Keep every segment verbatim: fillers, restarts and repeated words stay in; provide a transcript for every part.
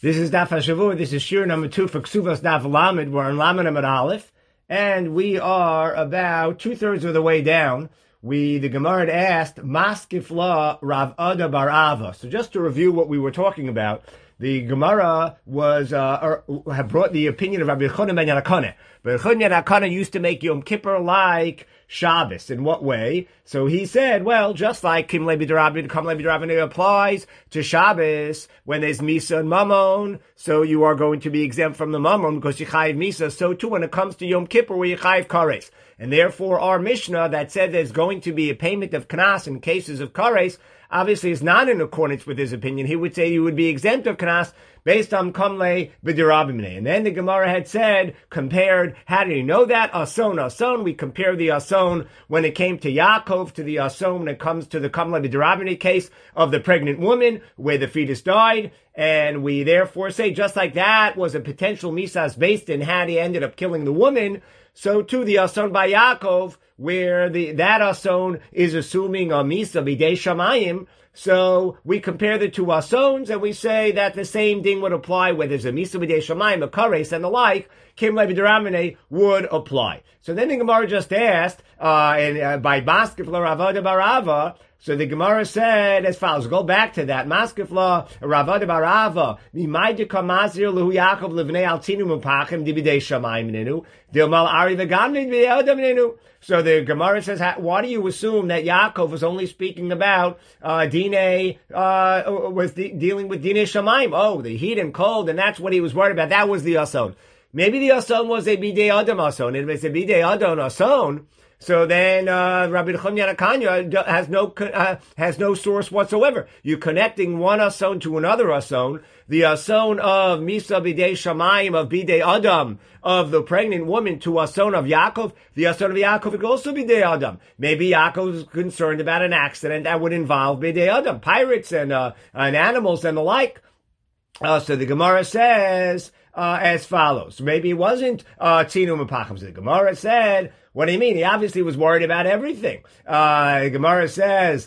This is Daf HaShavua. This is Shir number two for Ksuvas Daf Lamed. We're on Lamed Amud Aleph, and we are about two-thirds of the way down. We, the Gemara had asked, Maskifla Rav Ada Bar Ava. So just to review what we were talking about, the Gemara was, uh, or, had brought the opinion of Rabbi Yechonim ben Yarakane. But Yechonim ben Yarakane used to make Yom Kippur like Shabbos. In what way? So he said, well, just like Kim Levi D'Rabbanan, Kam Levi D'Rabbanan applies to Shabbos when there's Misa and Mammon, so you are going to be exempt from the Mammon because you chayiv Misa. So too when it comes to Yom Kippur where you chayiv Kares. And therefore our Mishnah that said there's going to be a payment of Knas in cases of Kares obviously is not in accordance with his opinion. He would say you would be exempt of Knas based on Kamle B'Dirabimne. And then the Gemara had said, compared, how do you know that? Ason, Ason. We compare the Ason when it came to Yaakov to the Ason when it comes to the Kamle B'Dirabimne case of the pregnant woman where the fetus died. And we therefore say, just like that was a potential Misas based in had he ended up killing the woman, so too the Ason by Yaakov, where the that Ason is assuming a Misa B'dei Shamayim. So we compare the two Asons and we say that the same thing would apply where there's a Misa B'dei Shamayim, a Kares, and the like. Kim Levi D'Rabbanan would apply. So then the Gemara just asked, uh, and uh, by Maskifla Rav Ada Bar Ava. So the Gemara said as follows. Go back to that. Maskifla Rav Ada Bar Ava. Mimaydika Mazir Lehu Yaakov Livnei Altinu Mupachim Dibidei Shamayim Nenu Dilmal Ari V'Gam Dibidei Adam Nenu. So the Gemara says, why do you assume that Yaakov was only speaking about uh, Dine, uh, was de- dealing with Dine Shamayim? Oh, the heat and cold, and that's what he was worried about. That was the Ason. Maybe the Ason was a Bidei Adam Ason. If it's a Bidei Adam Ason, so then uh, Rabbi Yechonim Yanakanya has no uh, has no source whatsoever. You're connecting one Ason to another Ason. The Ason of Misa B'dei Shamayim, of Bidei Adam, of the pregnant woman, to Ason of Yaakov. The Ason of Yaakov could also be Bidei Adam. Maybe Yaakov is concerned about an accident that would involve Bidei Adam, pirates and uh, and animals and the like. Uh, so the Gemara says uh, as follows. Maybe it wasn't uh, Tinu Mepachim. So the Gemara said, what do you mean? He obviously was worried about everything. Uh, the Gemara says,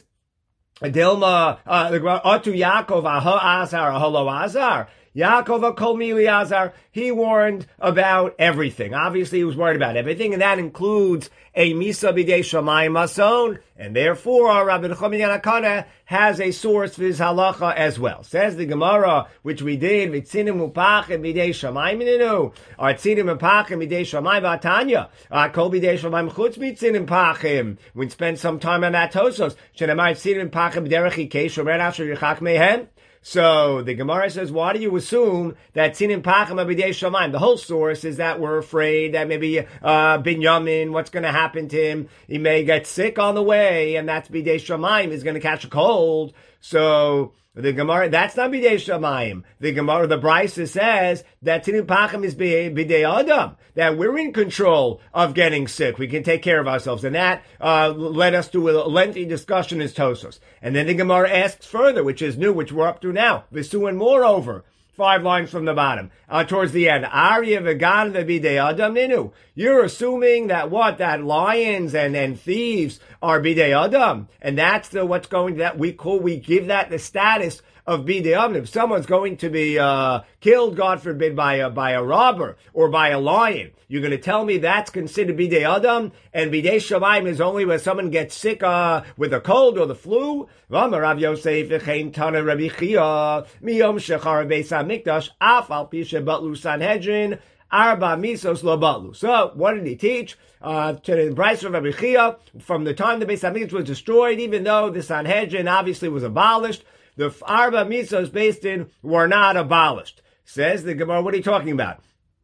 Dilma, uh, Atu Yaakov, Aha Azar, Aholo Azar. Yaakov Akol Mili Azar. He warned about everything. Obviously, he was worried about everything, and that includes a Misa B'dei Shamayim Ason, and therefore, our Rabbi Yechonim Yanakana has a source for his halacha as well. Says the Gemara, which we did, Vitzinim Upachim B'dei Shamayim Ninu, or Tzinim Upachim B'dei Shamayim V'Atanya, Akol B'dei Shamayim Chutz Vitzinim Upachim. We spend some time on that Tosos. Shenamai Tzinim Upachim B'derech Yikei Shomer Asher Yichak Mehem. So the Gemara says, why do you assume that Tzinim Pachim B'dei Shamayim? The whole source is that we're afraid that maybe uh, Binyamin, what's going to happen to him? He may get sick on the way, and that's B'dei Shamayim. He's going to catch a cold. So the Gemara, that's not B'dei Shamayim. The Gemara, the Brisa says that Tzinim Pachim is B'dei Adam, that we're in control of getting sick. We can take care of ourselves. And that uh, led us to a lengthy discussion as Tosos. And then the Gemara asks further, which is new, which we're up to now. Visu, and moreover, five lines from the bottom, uh, towards the end. Arya vegan v'bidei adam ninu. You're assuming that what? That lions and, and thieves are bidei adam. And that's the, what's going to that we call, we give that the status of bidei adam. If someone's going to be uh, killed, God forbid, by a, by a robber or by a lion, you're going to tell me that's considered bidei adam, and bidei shamayim is only when someone gets sick uh, with a cold or the flu? Rav Yosef v'chein tana Rabbi Chia miyom shechar beis hamikdash af al pi shebatlu Sanhedrin arba misos lo batlu. So what did he teach? Uh, to the Brisa of Rabbi Chia, from the time the Beis Hamikdash was destroyed, even though the Sanhedrin obviously was abolished, the arba misos based in were not abolished. Says the Gemara, what are you talking about?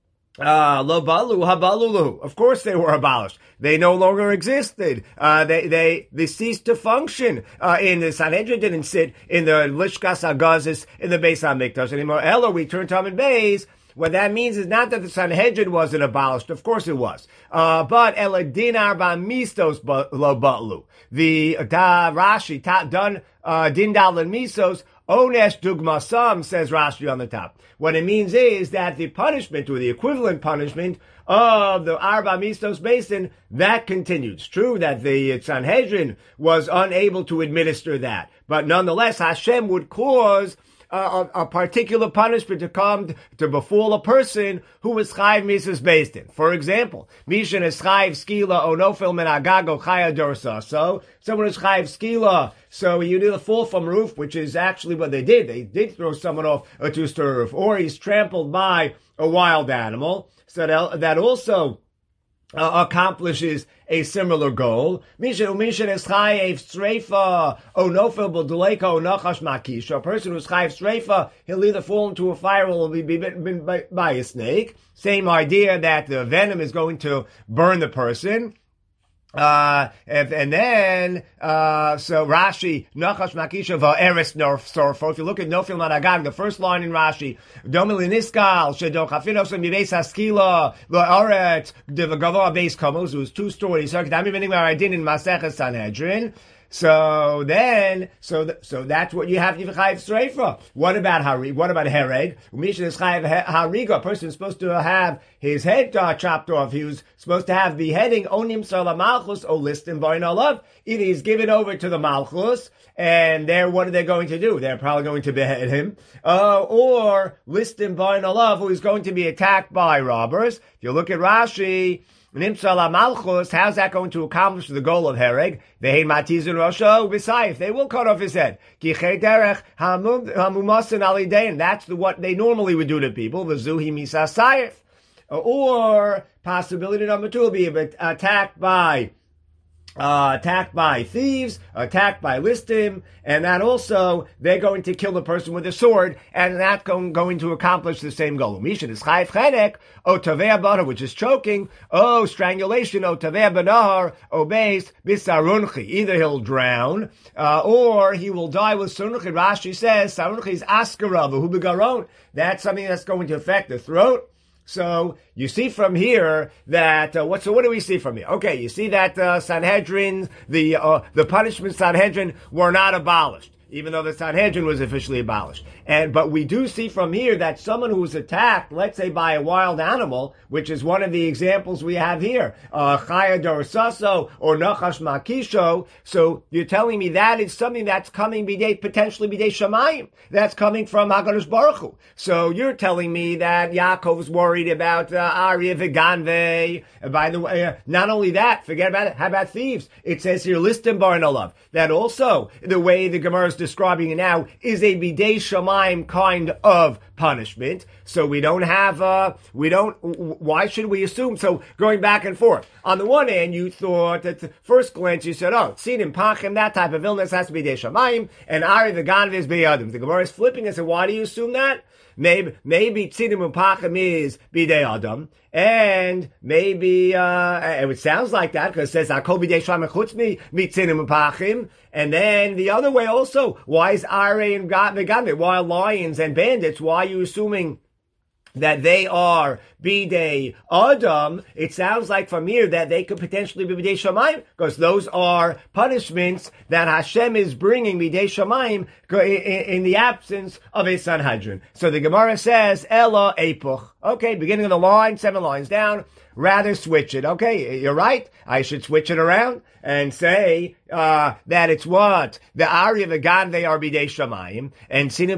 Uh, lo balu habalulu. Of course they were abolished. They no longer existed. Uh, they, they, they ceased to function. Uh, in the Sanhedrin didn't sit in the Lishkas Agazis in the Beis HaMikdash anymore. Ella, we turn to Amid Beis. What that means is not that the Sanhedrin wasn't abolished. Of course it was. Uh, but Ela din arba mistos lo balu. The, da Rashi, ta, done, uh, din dal and misos, onesh dugmasam, says Rashi on the top. What it means is that the punishment, or the equivalent punishment of the Arba Mistos Basin, that continued. It's true that the Sanhedrin was unable to administer that, but nonetheless Hashem would cause a, a particular punishment to come to befall a person who was chayiv misas based in. For example, mishan is chayiv skila onofil min agago chaya dorsa. So someone is chayiv skila, so you do the fall from roof, which is actually what they did. They did throw someone off a two-story roof, or he's trampled by a wild animal. So that, that also Uh, accomplishes a similar goal. Mishan umishan is chayev streifa o nofel b'duleka o nachash makisha. A person who's chayev streifa, he'll either fall into a fire or will be bitten by, by a snake. Same idea that the venom is going to burn the person. Uh, and, and then, uh, so Rashi, Nachash Makisha va'eres sorfo. If you look at Nofil Managag, the first line in Rashi, Domili Niskal, Shedo Chafinos Mives Haskila, La'aret, Devagava Beis Kamos, it was two stories. So, Kedami Bening Maradin in Maseches Sanhedrin. So then, so th- so that's what you have to chayiv streifa. What about hari? What about hereg? Mishan is chayiv hariga. A person is supposed to have his head uh, chopped off. He was supposed to have beheading onim sala malchus o listim bain alav. Either he's given over to the malchus, and they're what are they going to do? They're probably going to behead him, uh, or listim bain alav, who is going to be attacked by robbers. If you look at Rashi. Malchus, how's that going to accomplish the goal of Hereg? They will cut off his head. That's the, what they normally would do to people. Or possibility number two will be attacked by Uh, attacked by thieves, attacked by listim, and that also, they're going to kill the person with a sword, and that's going, going to accomplish the same goal. Mishan is chayv chedek, o taveh banahar, which is choking, o strangulation, o taveh banahar, o beis, bisarunchi. Either he'll drown, uh, or he will die with sarunchi. Rashi says, sarunchi is askarav, hu begaron. That's something that's going to affect the throat. So you see from here that uh, what? So what do we see from here? Okay, you see that uh, Sanhedrin, the uh, the punishment Sanhedrin were not abolished, even though the Sanhedrin was officially abolished. And but we do see from here that someone who was attacked, let's say by a wild animal, which is one of the examples we have here, uh, Chaya Dorsaso or Nachash Makisho. So you're telling me that is something that's coming bidei, potentially bidei Shamayim. That's coming from HaKadosh Baruch Hu. So you're telling me that Yaakov's worried about uh, Arya Veganve. And by the way, uh, not only that, forget about it. How about thieves? It says here, listim barnalav. That also, the way the Gemara is describing it now, is a bidei Shamayim kind of punishment. So we don't have, uh, we don't, why should we assume? So going back and forth. On the one hand, you thought at the first glance, you said, oh, tzinim pachim, that type of illness has to be bidei Shamayim, and Ari Veganv is biyadim. The Gemara is flipping and said, why do you assume that? Maybe, maybe tzinim pachim is bidei Adam, and maybe, uh, it sounds like that, because it says, Akol bidei Shamayim chutz mi, mi tzinim pachim. And then the other way also, why is Are and Veganve? Why are lions and bandits? Why are you assuming that they are bidei Adam? It sounds like from here that they could potentially be bidei Shamayim, because those are punishments that Hashem is bringing bidei Shamayim in the absence of a Sanhedrin. So the Gemara says, Ela epuch. Okay, beginning of the line, seven lines down. Rather switch it. Okay, you're right. I should switch it around and say uh, that it's what? The Arya Veganve are bidei Shamayim, and Sinim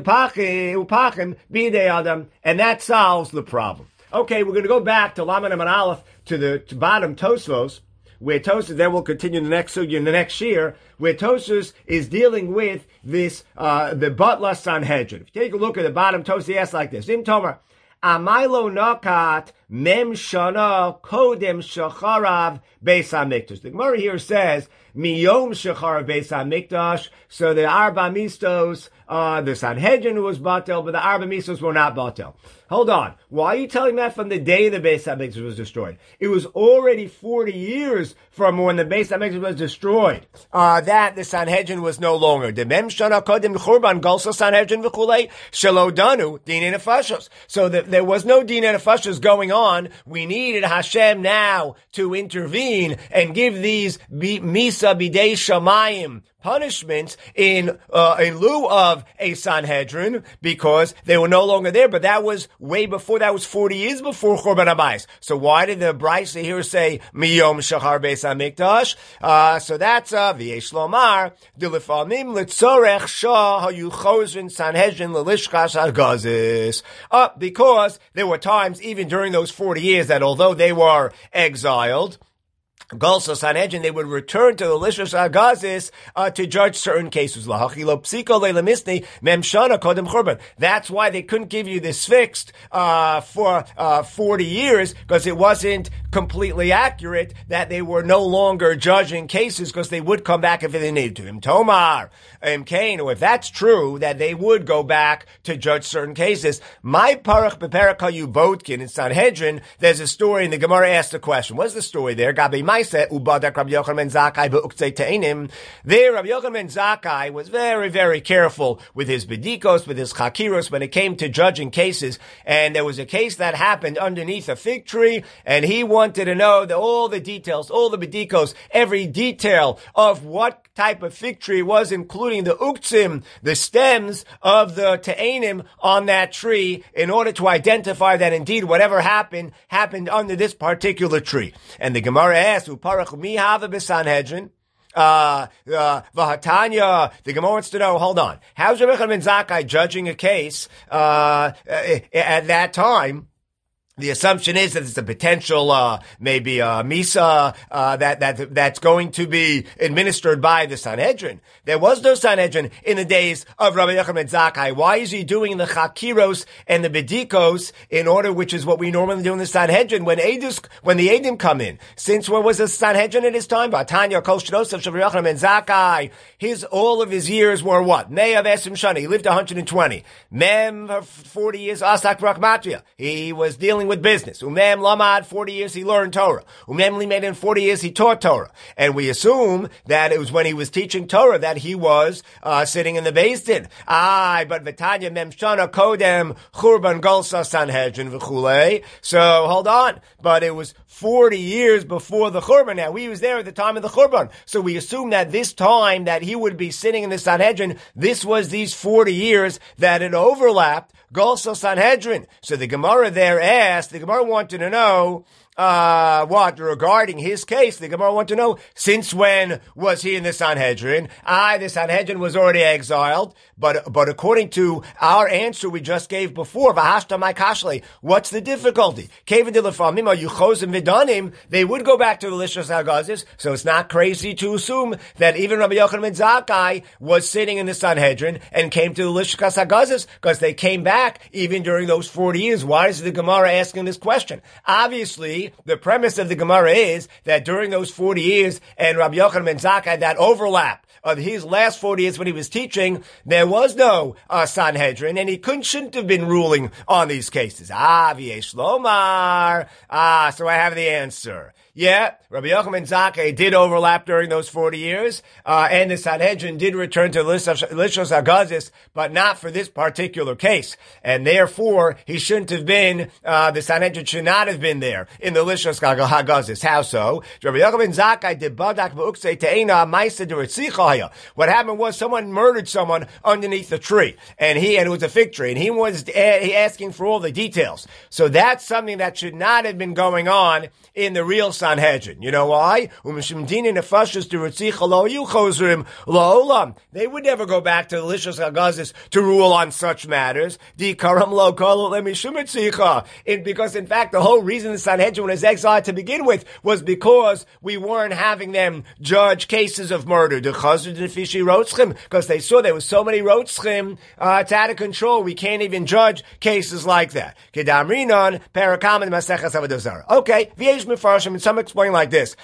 Upachim bidei Adam, and that solves the problem. Okay, we're going to go back to Laman and Aleph, to the to bottom Tosfos, where Tosfos, then we'll continue the next sugya in the next year, where Tosfos is dealing with this, uh, the Butler Sanhedrin. If you take a look at the bottom Tosfos, he asks like this, Im Tomer, Amailo Nakat Mem Shana Kodem Shacharav Beis HaMikdash. The Gemara here says Miyom Shacharav Beis HaMikdash. So the Arba Mistos, uh, the Sanhedrin was batel, but the Arba Mistos were not batel. Hold on. Why are you telling that from the day the Beis HaMikdash was destroyed? It was already forty years from when the Beis HaMikdash was destroyed, uh, that the Sanhedrin was no longer. The Mem Shana Kodem Churban Galsa Sanhedrin V'chulei Shelo Danu Din Nefashos. So the, there was no Din Nefashos going on. We needed Hashem now to intervene and give these Misa Bidei Shamayim punishments in uh, in lieu of of a Sanhedrin because they were no longer there. But that was way before. That was forty years before Churban HaBayis. So why did the Brisa here say Miyom Shachar Beis HaMikdash? Uh, so that's uh, V'yesh Lomar D'Lefamim L'Tzorech Shah HaYuchozin Sanhedrin L'Lishkas HaGazis. Uh, because there were times, even during those forty years, that although they were exiled, Golsa Sanhedrin, they would return to the Lishkas HaGazis uh, to judge certain cases. That's why they couldn't give you this fixed uh, for uh, forty years, because it wasn't completely accurate that they were no longer judging cases, because they would come back if they needed to. Im Tomar, Im Kain, or if that's true, that they would go back to judge certain cases. My Parach Beperach HaYubotkin in Sanhedrin, there's a story, and the Gemara asked a question. What's the story there? Gabi Maisa, Ubadak Rabbi Yochanan ben Zakkai be'uktzei te'enim. There, Rabbi Yochanan ben Zakkai was very, very careful with his bedikos, with his chakiros, when it came to judging cases. And there was a case that happened underneath a fig tree, and he wanted to know the, all the details, all the bedikos, every detail of what type of fig tree was, including the uktzim, the stems of the te'enim on that tree, in order to identify that indeed whatever happened, happened under this particular tree. And the Gemara asked, Uparach mi hava b'Sanhedrin? Uh, uh, Vahatanya, the Gemara wants to know, hold on, how's Rabbi Yochanan ben Zakkai judging a case, uh, at that time? The assumption is that it's a potential, uh, maybe a misa, uh, that, that, that's going to be administered by the Sanhedrin. There was no Sanhedrin in the days of Rabbi Yochanan ben Zakkai. Why is he doing the chakiros and the bedikos in order, which is what we normally do in the Sanhedrin when Edus, when the Edim come in? Since when was the Sanhedrin at his time? Vatanya Kol Shnosav Rabbi Yochanan ben Zakkai. His, all of his years were what? Me'av Esim Shana. He lived one hundred twenty. Mem, for forty years, Asak Rachmatria. He was dealing with business. Umem Lamad, forty years he learned Torah. Umem Limed, in forty years he taught Torah. And we assume that it was when he was teaching Torah that he was uh, sitting in the Beis Din. Aye, but V'tanya Mem Shana Kodem Churban Golsa Sanhedrin V'chulei. So hold on. But it was forty years before the Churban. Now, he was there at the time of the Churban. So we assume that this time that he would be sitting in the Sanhedrin, this was these forty years that it overlapped Golsa Sanhedrin. So the Gemara there asked, the Gemara wanted to know, uh, what, regarding his case, the Gemara wanted to know, since when was he in the Sanhedrin? Ah, the Sanhedrin was already exiled, but, but according to our answer we just gave before, V'hashta mai kashle, what's the difficulty? Kevin de lefamim, are you chozim vidanim? They would go back to the Lishkas HaGazis, so it's not crazy to assume that even Rabbi Yochanan ben Zakkai was sitting in the Sanhedrin and came to the Lishkas HaGazis, because they came back even during those forty years. Why is the Gemara asking this question? Obviously, the premise of the Gemara is that during those forty years and Rabbi Yochanan ben Zakkai, that overlap of his last forty years when he was teaching, there was no uh, Sanhedrin, and he couldn't, shouldn't have been ruling on these cases. Ah, v'yesh lomar. Ah, so I have the answer. Yeah, Rabbi Yochanan ben Zakkai did overlap during those forty years, uh, and the Sanhedrin did return to Lishkas HaGazis, but not for this particular case. And therefore, he shouldn't have been, uh, the Sanhedrin should not have been there in the Lishkas HaGazis. How so? Rabbi Yochanan ben Zakkai did badak b'uktzei te'ena ma'aseh d'ritzicha. What happened was someone murdered someone underneath the tree, and he, and it was a fig tree, and he was he asking for all the details. So that's something that should not have been going on in the real Sanhedrin. You know why? They would never go back to the Lishkas HaGazis to rule on such matters. It, because in fact, the whole reason the Sanhedrin was exiled to begin with was because we weren't having them judge cases of murder. Because they saw there was so many rotzchim, uh, it's out of control. We can't even judge cases like that. Okay, and some explain like this.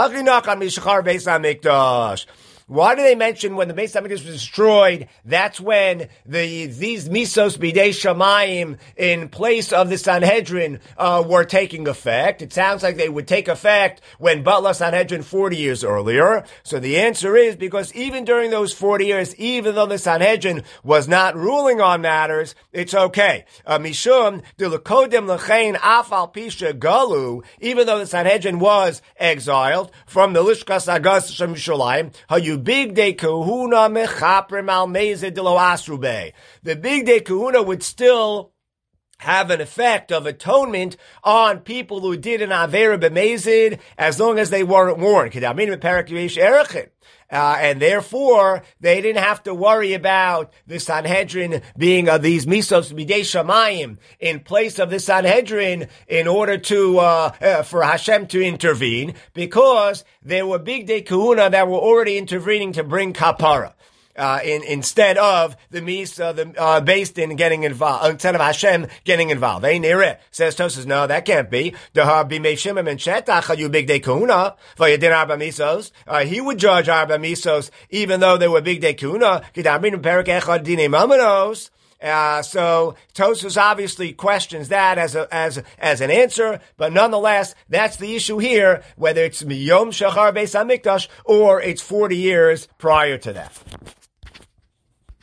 Why do they mention when the Beis HaMikdash was destroyed, that's when the these misos bidei shamayim in place of the Sanhedrin uh, were taking effect? It sounds like they would take effect when Batla Sanhedrin forty years earlier. So the answer is because even during those forty years, even though the Sanhedrin was not ruling on matters, it's okay. Mishum delakodem lechein afal pisha galu, even though the Sanhedrin was exiled from the Lishkas HaGazis Yerushalayim, You big day kahuna mechaprim al mezid de lo asrube. The big day kahuna would still have an effect of atonement on people who did an avera b'mezid as long as they weren't warned. Uh, and therefore, they didn't have to worry about the Sanhedrin being uh, these misos midei shamayim in place of the Sanhedrin in order to, uh, uh, for Hashem to intervene, because there were big day kahuna that were already intervening to bring kapara. Uh, in, instead of the Misa, the, uh, based in getting involved, instead of Hashem getting involved. They near it. Says Tosas, no, that can't be. You big day kahuna, v'yadin arba misos. Uh, he would judge arba misos, even though they were big day kahuna. Uh, so Tosfos obviously questions that as a, as, as an answer, but nonetheless, that's the issue here, whether it's Miyom Shachar Beis HaMikdash or it's forty years prior to that.